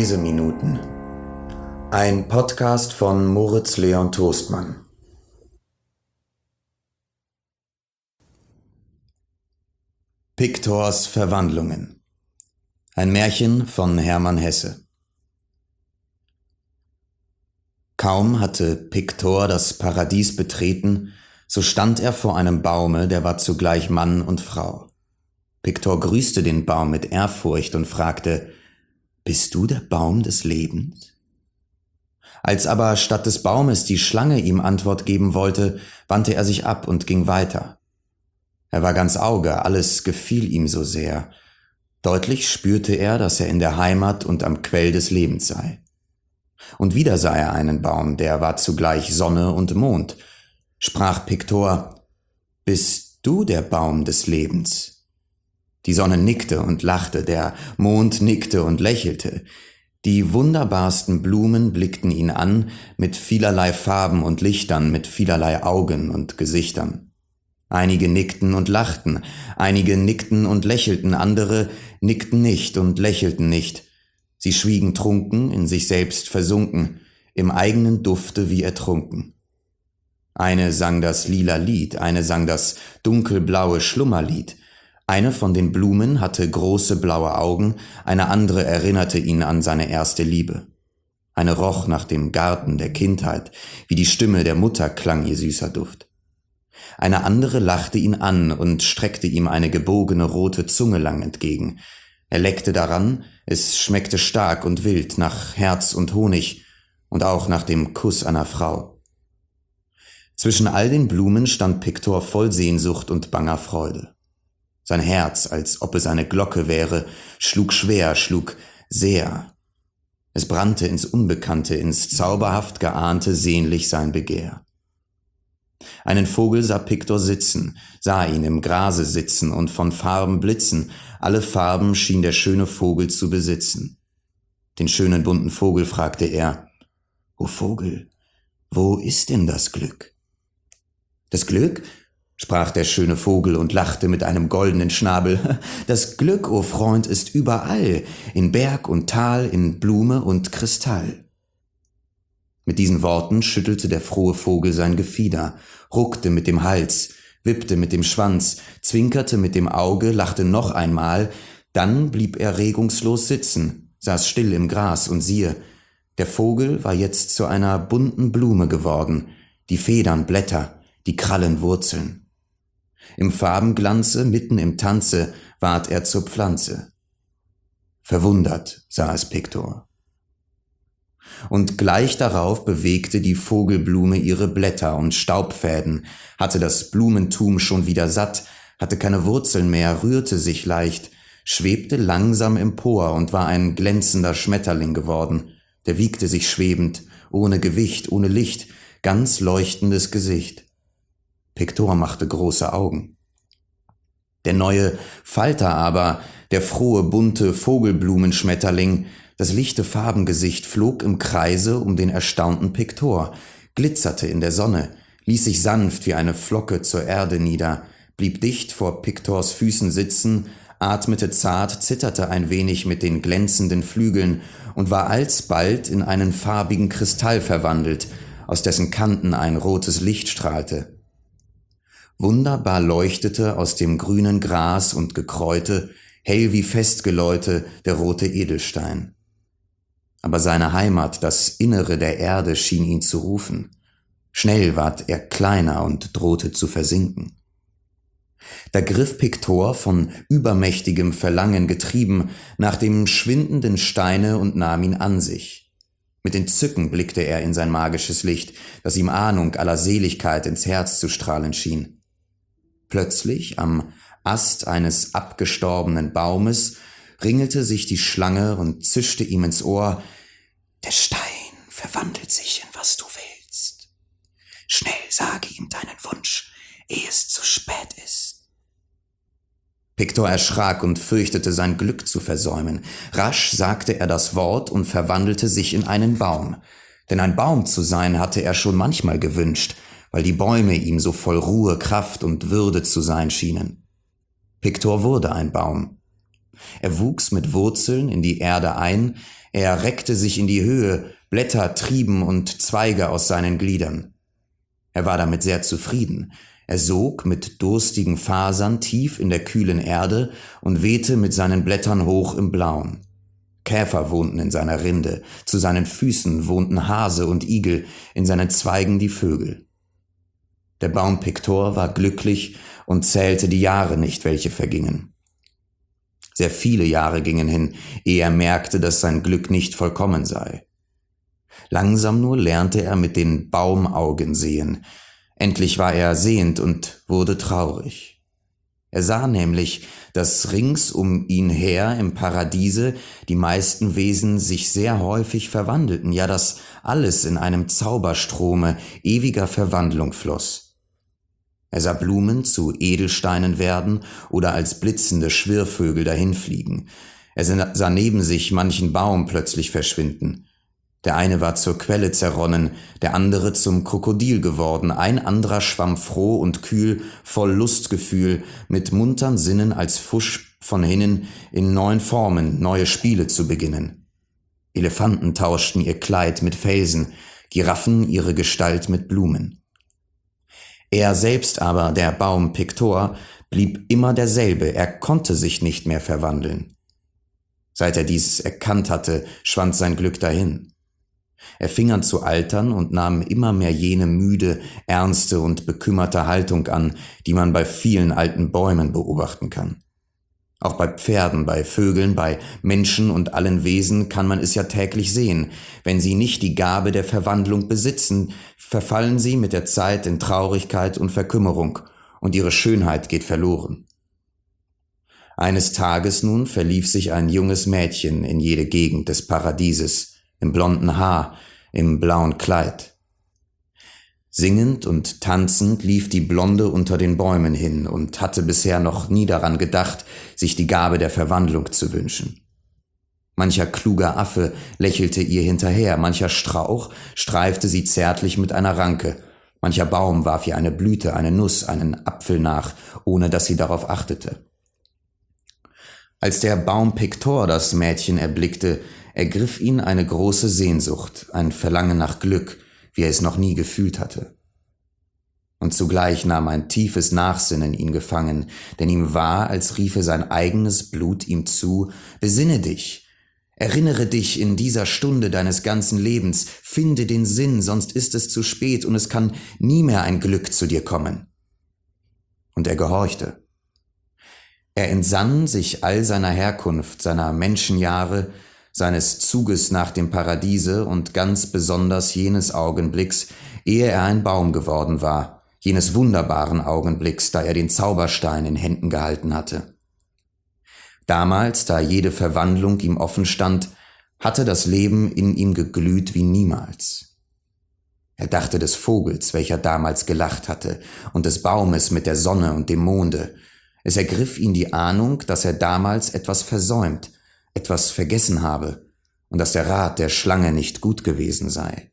Leseminuten. Ein Podcast von Moritz Leon Toastmann. Piktors Verwandlungen. Ein Märchen von Hermann Hesse. Kaum hatte Piktor das Paradies betreten, so stand er vor einem Baume, der war zugleich Mann und Frau. Piktor grüßte den Baum mit Ehrfurcht und fragte: »Bist du der Baum des Lebens?« Als aber statt des Baumes die Schlange ihm Antwort geben wollte, wandte er sich ab und ging weiter. Er war ganz Auge, alles gefiel ihm so sehr. Deutlich spürte er, dass er in der Heimat und am Quell des Lebens sei. Und wieder sah er einen Baum, der war zugleich Sonne und Mond. Sprach Piktor: »Bist du der Baum des Lebens?« Die Sonne nickte und lachte, der Mond nickte und lächelte. Die wunderbarsten Blumen blickten ihn an, mit vielerlei Farben und Lichtern, mit vielerlei Augen und Gesichtern. Einige nickten und lachten, einige nickten und lächelten, andere nickten nicht und lächelten nicht. Sie schwiegen trunken, in sich selbst versunken, im eigenen Dufte wie ertrunken. Eine sang das lila Lied, eine sang das dunkelblaue Schlummerlied. Eine von den Blumen hatte große blaue Augen, eine andere erinnerte ihn an seine erste Liebe. Eine roch nach dem Garten der Kindheit, wie die Stimme der Mutter klang ihr süßer Duft. Eine andere lachte ihn an und streckte ihm eine gebogene rote Zunge lang entgegen. Er leckte daran, es schmeckte stark und wild nach Herz und Honig und auch nach dem Kuss einer Frau. Zwischen all den Blumen stand Piktor voll Sehnsucht und banger Freude. Sein Herz, als ob es eine Glocke wäre, schlug schwer, schlug sehr. Es brannte ins Unbekannte, ins zauberhaft Geahnte sehnlich sein Begehr. Einen Vogel sah Piktor sitzen, sah ihn im Grase sitzen und von Farben blitzen, alle Farben schien der schöne Vogel zu besitzen. Den schönen bunten Vogel fragte er: »O Vogel, wo ist denn das Glück?« »Das Glück?«, sprach der schöne Vogel und lachte mit einem goldenen Schnabel. »Das Glück, o Freund, ist überall, in Berg und Tal, in Blume und Kristall.« Mit diesen Worten schüttelte der frohe Vogel sein Gefieder, ruckte mit dem Hals, wippte mit dem Schwanz, zwinkerte mit dem Auge, lachte noch einmal, dann blieb er regungslos sitzen, saß still im Gras und siehe, der Vogel war jetzt zu einer bunten Blume geworden, die Federn Blätter, die Krallen Wurzeln. Im Farbenglanze, mitten im Tanze, ward er zur Pflanze. Verwundert sah es Piktor. Und gleich darauf bewegte die Vogelblume ihre Blätter und Staubfäden, hatte das Blumentum schon wieder satt, hatte keine Wurzeln mehr, rührte sich leicht, schwebte langsam empor und war ein glänzender Schmetterling geworden, der wiegte sich schwebend, ohne Gewicht, ohne Licht, ganz leuchtendes Gesicht. Piktor machte große Augen. Der neue Falter aber, der frohe, bunte Vogelblumenschmetterling, das lichte Farbengesicht flog im Kreise um den erstaunten Piktor, glitzerte in der Sonne, ließ sich sanft wie eine Flocke zur Erde nieder, blieb dicht vor Piktors Füßen sitzen, atmete zart, zitterte ein wenig mit den glänzenden Flügeln und war alsbald in einen farbigen Kristall verwandelt, aus dessen Kanten ein rotes Licht strahlte. Wunderbar leuchtete aus dem grünen Gras und Gekräute, hell wie Festgeläute, der rote Edelstein. Aber seine Heimat, das Innere der Erde, schien ihn zu rufen. Schnell ward er kleiner und drohte zu versinken. Da griff Piktor, von übermächtigem Verlangen getrieben, nach dem schwindenden Steine und nahm ihn an sich. Mit Entzücken blickte er in sein magisches Licht, das ihm Ahnung aller Seligkeit ins Herz zu strahlen schien. Plötzlich, am Ast eines abgestorbenen Baumes, ringelte sich die Schlange und zischte ihm ins Ohr: »Der Stein verwandelt sich in was du willst. Schnell sage ihm deinen Wunsch, ehe es zu spät ist.« Piktor erschrak und fürchtete, sein Glück zu versäumen. Rasch sagte er das Wort und verwandelte sich in einen Baum. Denn ein Baum zu sein hatte er schon manchmal gewünscht, weil die Bäume ihm so voll Ruhe, Kraft und Würde zu sein schienen. Piktor wurde ein Baum. Er wuchs mit Wurzeln in die Erde ein, er reckte sich in die Höhe, Blätter trieben und Zweige aus seinen Gliedern. Er war damit sehr zufrieden. Er sog mit durstigen Fasern tief in der kühlen Erde und wehte mit seinen Blättern hoch im Blauen. Käfer wohnten in seiner Rinde, zu seinen Füßen wohnten Hase und Igel, in seinen Zweigen die Vögel. Der Baum Piktor war glücklich und zählte die Jahre nicht, welche vergingen. Sehr viele Jahre gingen hin, ehe er merkte, dass sein Glück nicht vollkommen sei. Langsam nur lernte er mit den Baumaugen sehen. Endlich war er sehend und wurde traurig. Er sah nämlich, dass rings um ihn her im Paradiese die meisten Wesen sich sehr häufig verwandelten, ja, dass alles in einem Zauberstrome ewiger Verwandlung floss. Er sah Blumen zu Edelsteinen werden oder als blitzende Schwirrvögel dahinfliegen. Er sah neben sich manchen Baum plötzlich verschwinden. Der eine war zur Quelle zerronnen, der andere zum Krokodil geworden, ein anderer schwamm froh und kühl, voll Lustgefühl, mit muntern Sinnen als Fusch von hinnen in neuen Formen neue Spiele zu beginnen. Elefanten tauschten ihr Kleid mit Felsen, Giraffen ihre Gestalt mit Blumen. Er selbst aber, der Baum Piktor, blieb immer derselbe, er konnte sich nicht mehr verwandeln. Seit er dies erkannt hatte, schwand sein Glück dahin. Er fing an zu altern und nahm immer mehr jene müde, ernste und bekümmerte Haltung an, die man bei vielen alten Bäumen beobachten kann. Auch bei Pferden, bei Vögeln, bei Menschen und allen Wesen kann man es ja täglich sehen. Wenn sie nicht die Gabe der Verwandlung besitzen, verfallen sie mit der Zeit in Traurigkeit und Verkümmerung, und ihre Schönheit geht verloren. Eines Tages nun verlief sich ein junges Mädchen in jede Gegend des Paradieses, im blonden Haar, im blauen Kleid. Singend und tanzend lief die Blonde unter den Bäumen hin und hatte bisher noch nie daran gedacht, sich die Gabe der Verwandlung zu wünschen. Mancher kluger Affe lächelte ihr hinterher, mancher Strauch streifte sie zärtlich mit einer Ranke, mancher Baum warf ihr eine Blüte, eine Nuss, einen Apfel nach, ohne dass sie darauf achtete. Als der Baum Piktor das Mädchen erblickte, ergriff ihn eine große Sehnsucht, ein Verlangen nach Glück, wie er es noch nie gefühlt hatte. Und zugleich nahm ein tiefes Nachsinnen ihn gefangen, denn ihm war, als riefe sein eigenes Blut ihm zu: Besinne dich, erinnere dich in dieser Stunde deines ganzen Lebens, finde den Sinn, sonst ist es zu spät und es kann nie mehr ein Glück zu dir kommen. Und er gehorchte. Er entsann sich all seiner Herkunft, seiner Menschenjahre, seines Zuges nach dem Paradiese und ganz besonders jenes Augenblicks, ehe er ein Baum geworden war, jenes wunderbaren Augenblicks, da er den Zauberstein in Händen gehalten hatte. Damals, da jede Verwandlung ihm offen stand, hatte das Leben in ihm geglüht wie niemals. Er dachte des Vogels, welcher damals gelacht hatte, und des Baumes mit der Sonne und dem Monde. Es ergriff ihn die Ahnung, dass er damals etwas versäumt, etwas vergessen habe und dass der Rat der Schlange nicht gut gewesen sei.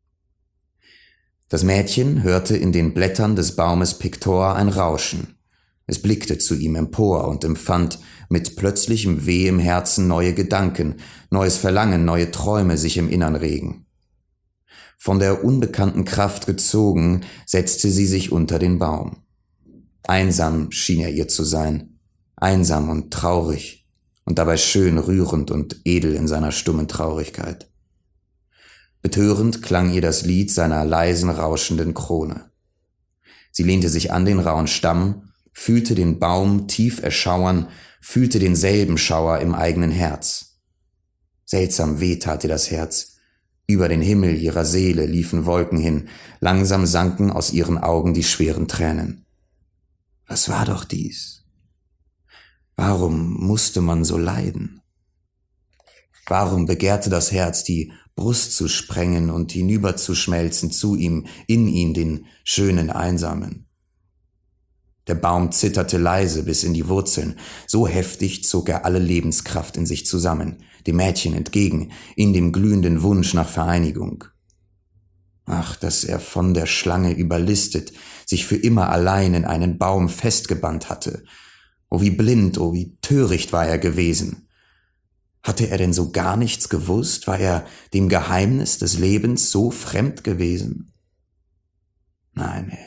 Das Mädchen hörte in den Blättern des Baumes Piktor ein Rauschen. Es blickte zu ihm empor und empfand mit plötzlichem Weh im Herzen neue Gedanken, neues Verlangen, neue Träume sich im Innern regen. Von der unbekannten Kraft gezogen, setzte sie sich unter den Baum. Einsam schien er ihr zu sein, einsam und traurig, und dabei schön rührend und edel in seiner stummen Traurigkeit. Betörend klang ihr das Lied seiner leisen, rauschenden Krone. Sie lehnte sich an den rauen Stamm, fühlte den Baum tief erschauern, fühlte denselben Schauer im eigenen Herz. Seltsam weh tat ihr das Herz. Über den Himmel ihrer Seele liefen Wolken hin, langsam sanken aus ihren Augen die schweren Tränen. Was war doch dies? Warum musste man so leiden? Warum begehrte das Herz, die Brust zu sprengen und hinüberzuschmelzen zu ihm, in ihn, den schönen Einsamen? Der Baum zitterte leise bis in die Wurzeln, so heftig zog er alle Lebenskraft in sich zusammen, dem Mädchen entgegen, in dem glühenden Wunsch nach Vereinigung. Ach, dass er von der Schlange überlistet, sich für immer allein in einen Baum festgebannt hatte, Oh, wie blind, oh, wie töricht war er gewesen. Hatte er denn so gar nichts gewusst? War er dem Geheimnis des Lebens so fremd gewesen? Nein,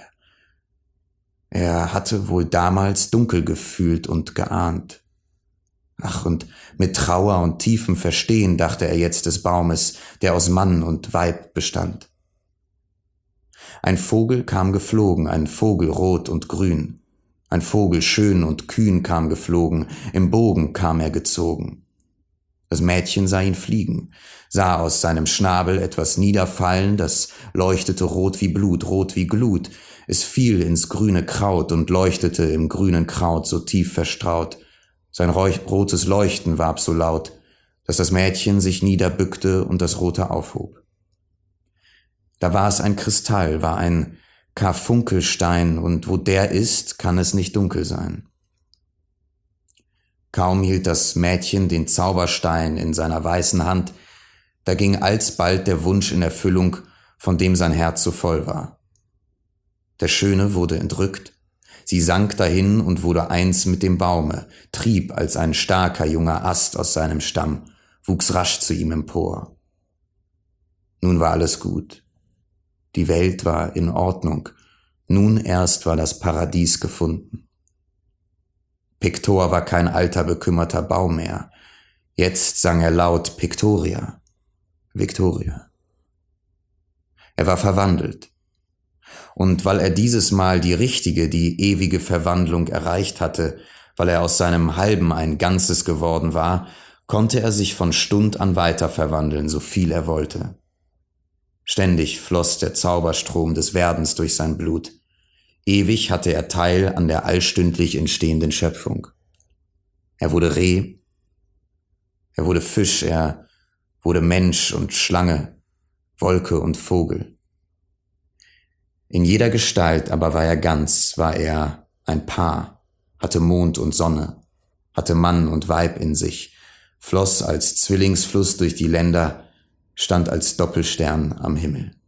er hatte wohl damals dunkel gefühlt und geahnt. Ach, und mit Trauer und tiefem Verstehen dachte er jetzt des Baumes, der aus Mann und Weib bestand. Ein Vogel kam geflogen, ein Vogel rot und grün. Ein Vogel schön und kühn kam geflogen, im Bogen kam er gezogen. Das Mädchen sah ihn fliegen, sah aus seinem Schnabel etwas niederfallen, das leuchtete rot wie Blut, rot wie Glut. Es fiel ins grüne Kraut und leuchtete im grünen Kraut so tief verstraut. Sein rotes Leuchten warb so laut, dass das Mädchen sich niederbückte und das Rote aufhob. Da war es ein Kristall, war ein Karfunkelstein, und wo der ist, kann es nicht dunkel sein. Kaum hielt das Mädchen den Zauberstein in seiner weißen Hand, da ging alsbald der Wunsch in Erfüllung, von dem sein Herz so voll war. Der Schöne wurde entrückt, sie sank dahin und wurde eins mit dem Baume, trieb als ein starker junger Ast aus seinem Stamm, wuchs rasch zu ihm empor. Nun war alles gut. Die Welt war in Ordnung, nun erst war das Paradies gefunden. Piktor war kein alter, bekümmerter Baum mehr. Jetzt sang er laut Piktoria, Victoria. Er war verwandelt. Und weil er dieses Mal die richtige, die ewige Verwandlung erreicht hatte, weil er aus seinem Halben ein Ganzes geworden war, konnte er sich von Stund an weiter verwandeln, so viel er wollte. Ständig floss der Zauberstrom des Werdens durch sein Blut. Ewig hatte er Teil an der allstündlich entstehenden Schöpfung. Er wurde Reh, er wurde Fisch, er wurde Mensch und Schlange, Wolke und Vogel. In jeder Gestalt aber war er ganz, war er ein Paar, hatte Mond und Sonne, hatte Mann und Weib in sich, floss als Zwillingsfluss durch die Länder, stand als Doppelstern am Himmel.